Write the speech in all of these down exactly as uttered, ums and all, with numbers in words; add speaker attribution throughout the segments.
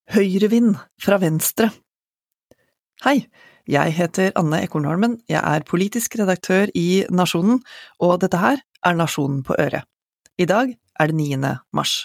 Speaker 1: Høyrevind fra venstre. Hei, jeg heter Anne Ekornholmen, jeg er politisk redaktør i Nasjonen, og dette her er Nasjonen på øret. I dag er det niende mars.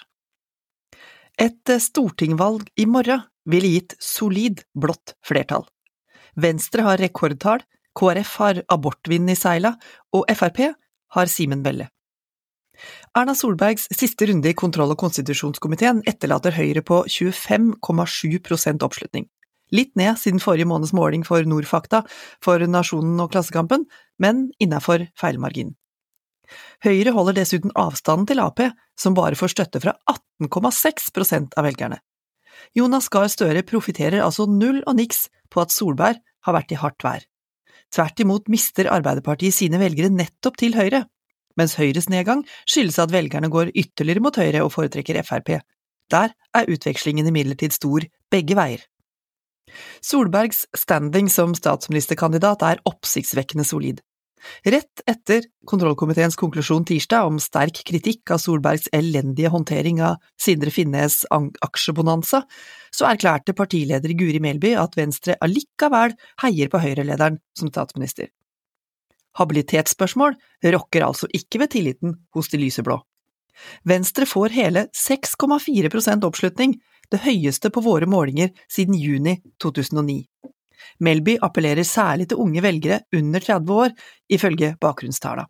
Speaker 1: Et stortingvalg i morgen ville gitt solid blått flertall. Venstre har rekordtall, K R F har abortvind i seila, og F R P har Simen Velle. Erna Solbergs siste runde i kontroll- og konstitusjonskomiteen etterlater Høyre på tjuefem komma sju prosent oppslutning. Litt ned siden forrige måneds måling for Nordfakta, for Nasjonen og Klassekampen, men innenfor feilmargin. Høyre holder dessuten avstanden til A P, som bare får støtte fra atten komma seks prosent av velgerne. Jonas Gahr Støre profiterer altså null og niks på at Solberg har vært i hardt vær. Tvert imot mister Arbeiderpartiet sine velgere nettopp til Høyre, mens Høyres nedgang skyldes at velgerne går ytterligere mot Høyre og foretrekker F R P. Der er utvekslingen imidlertid stor begge veier. Solbergs standing som statsministerkandidat er oppsiktsvekkende solid. Rett etter kontrollkomiteens konklusjon tirsdag om sterk kritikk av Solbergs elendige håndtering av Sindre Finnes aksjebonanza, så erklærte partileder Guri Melby at Venstre allikevel heier på Høyre-lederen som statsminister. Habilitetsspørsmål rokker altså ikke ved tilliten hos de lyseblå. Venstre får hele seks komma fire prosent oppslutning, det høyeste på våre målinger siden juni to tusen og ni. Melby appellerer særlig til unge velgere under tretti år, ifølge bakgrunnstala.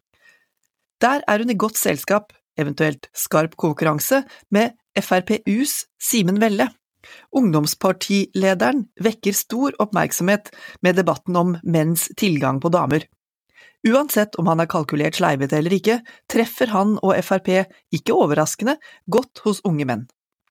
Speaker 1: Der er hun i godt selskap, eventuelt skarp konkurranse, med F R P U's Simen Velle. Ungdomspartilederen vekker stor oppmerksomhet med debatten om menns tilgang på damer. Uansett om han har kalkulert sleivet eller ikke, treffer han og F R P, ikke overraskende, godt hos unge menn.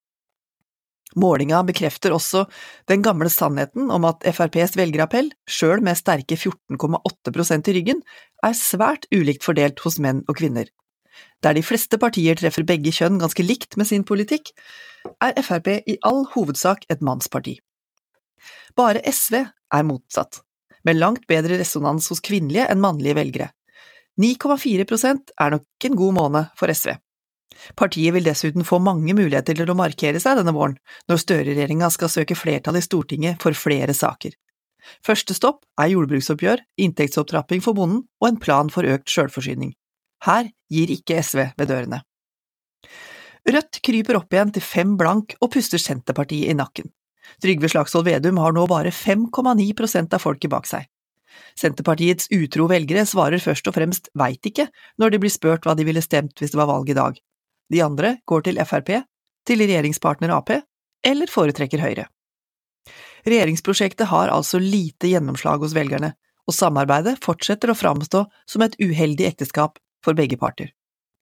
Speaker 1: Målinga bekrefter også den gamle sannheten om at F R P's velgerappell, selv med sterke fjorten komma åtte prosent i ryggen, er svært ulikt fordelt hos menn og kvinner. Der de fleste partier treffer begge kjønn ganske likt med sin politikk, er F R P i all hovedsak et mannsparti. Bare S V er motsatt, med langt bedre resonans hos kvinnelige enn mannlige velgere. ni komma fire prosent er nok en god måned for S V. Partiet vil dessuten få mange muligheter til å markere seg denne våren, når Støre-regjeringen skal søke flertall i Stortinget for flere saker. Første stopp er jordbruksoppgjør, inntektsopptrapping for bonden og en plan for økt selvforsyning. Her gir ikke S V ved dørene. Rødt kryper opp igjen til fem blank og puster Senterpartiet i nakken. Trygve Slagsvold Vedum har nå bare fem komma ni prosent av folket bak seg. Senterpartiets utro velgere svarer først og fremst «veit ikke» når de blir spurt hva de ville stemt hvis det var valg i dag. De andre går til F R P, til regjeringspartner A P, eller foretrekker Høyre. Regjeringsprosjektet har altså lite gjennomslag hos velgerne, og samarbeidet fortsetter å framstå som et uheldig ekteskap for begge parter.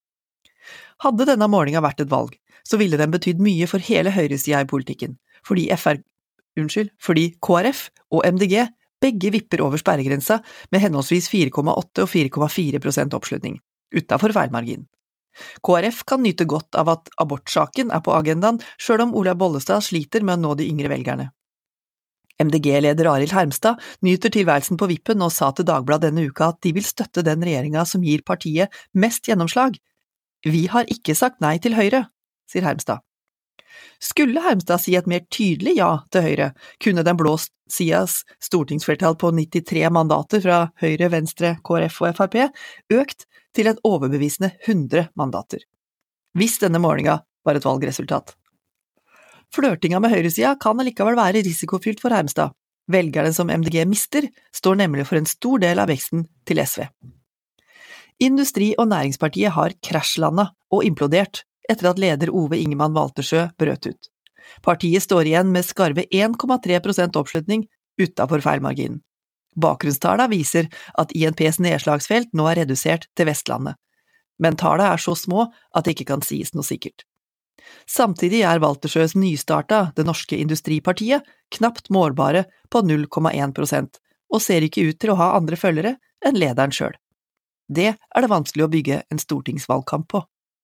Speaker 1: Hadde denne målingen vært et valg, så ville den betydd mye for hele høyresida i politikken, fordi, F R... Unnskyld, fordi K R F og M D G begge vipper over sperregrensa med henholdsvis fire komma åtte og fire komma fire prosent oppslutning, utenfor feilmargin. K R F kan nyte godt av at abortsaken er på agendaen, selv om Olaug Bollestad sliter med å nå de yngre velgerne. M D G-leder Arild Hermstad nyter tilværelsen på vippen og sa til Dagbladet denne uka at de vil støtte den regjeringen som gir partiet mest gjennomslag. Vi har ikke sagt nei til Høyre, sier Hermstad. Skulle Hermstad si et mer tydelig ja til Høyre, kunne den blå sidas stortingsflertall på nittitre mandater fra Høyre, Venstre, K R F og F R P økt til et overbevisende hundre mandater. Hvis denne målingen var et valgresultat. Flørtinga med høyresida kan allikevel være risikofylt for Hermstad. Velgerne som M D G mister, står nemlig for en stor del av veksten til S V. Industri- og Næringspartiet har krasjlandet og implodert etter at leder Ove Ingemann Waltersjø brøt ut. Partiet står igjen med skarve en komma tre prosent oppslutning utenfor feilmarginen. Bakgrunnstala viser at I N P's nedslagsfelt nå er redusert til Vestlandet, men tala er så små at det ikke kan sies noe sikkert. Samtidig er Waltersjøs nystarta Det norske industripartiet knapt målbare på null komma en prosent, og ser ikke ut til å ha andre følgere enn lederen selv. Det er det vanskelig å bygge en stortingsvalgkamp på.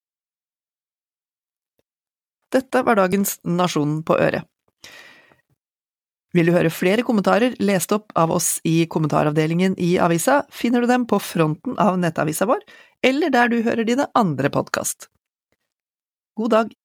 Speaker 1: Dette var dagens Nasjonen på øret. Vil du høre flere kommentarer lest opp av oss i kommentaravdelingen i avisa, finner du dem på fronten av nettavisa vår, eller der du hører dine andre podcast. God dag!